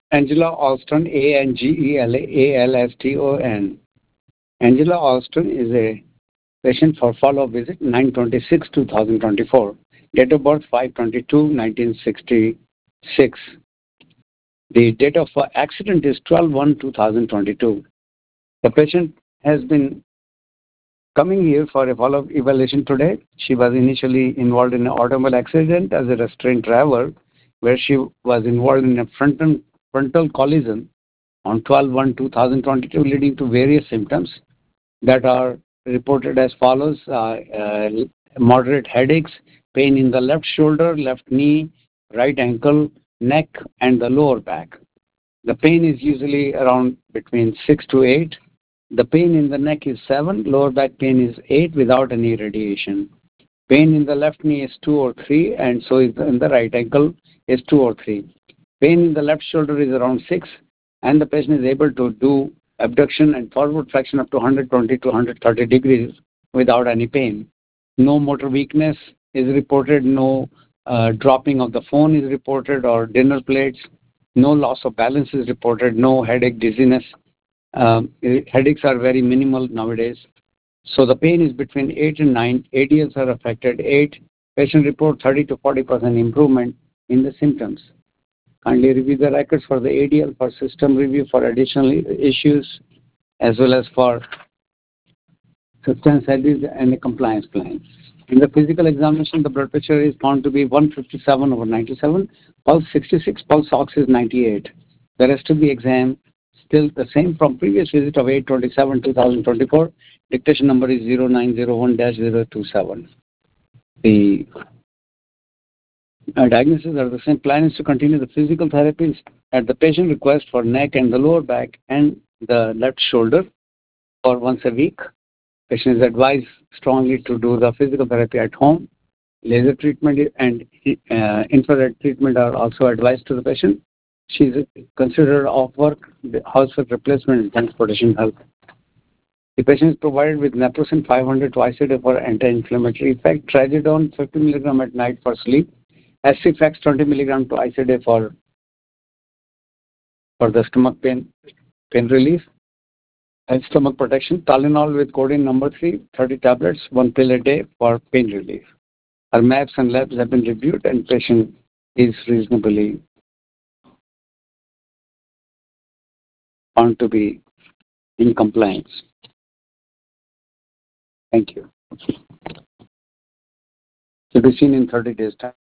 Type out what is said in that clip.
Angela Alston, Angela Alston. Angela Alston is a patient for follow-up visit 9/26/2024. Date of birth 5/22/1966. The date of accident is 12/1/2022. The patient has been coming here for a follow-up evaluation today. She was initially involved in an automobile accident as a restrained driver, where she was involved in a frontal collision on 12/1/2022, leading to various symptoms that are reported as follows: moderate headaches, pain in the left shoulder, left knee, right ankle, neck, and the lower back. The pain is usually around between 6 to 8. The pain in the neck is 7, lower back pain is 8 without any radiation. Pain in the left knee is 2 or 3, and so is in the right ankle is 2 or 3. Pain in the left shoulder is around 6, and the patient is able to do abduction and forward flexion up to 120 to 130 degrees without any pain. No motor weakness is reported, no dropping of the phone is reported or dinner plates, no loss of balance is reported, no headache, dizziness. Headaches are very minimal nowadays. So the pain is between 8 and 9. ADLs are affected 8. Patient report 30 to 40% improvement in the symptoms. Kindly review the records for the ADL for system review for additional issues as well as for substance abuse and a compliance plan. In the physical examination, the blood pressure is found to be 157/97, pulse 66, pulse ox is 98. The rest of the exam still the same from previous visit of 8/27/2024. Dictation number is 0901-027. The diagnoses are the same. Plan is to continue the physical therapies at the patient request for neck and the lower back and the left shoulder for once a week. Patient is advised strongly to do the physical therapy at home. Laser treatment and infrared treatment are also advised to the patient. She is considered off work, housework replacement, and transportation help. The patient is provided with naproxen 500 twice a day for anti-inflammatory effect, trazodone 50 mg at night for sleep, Acifex 20 mg twice a day for the stomach pain relief and stomach protection, Tylenol with codeine number 3, 30 tablets, 1 pill a day for pain relief. Her maps and labs have been reviewed and patient is reasonably found to be in compliance. Thank you. To be seen in 30 days' time.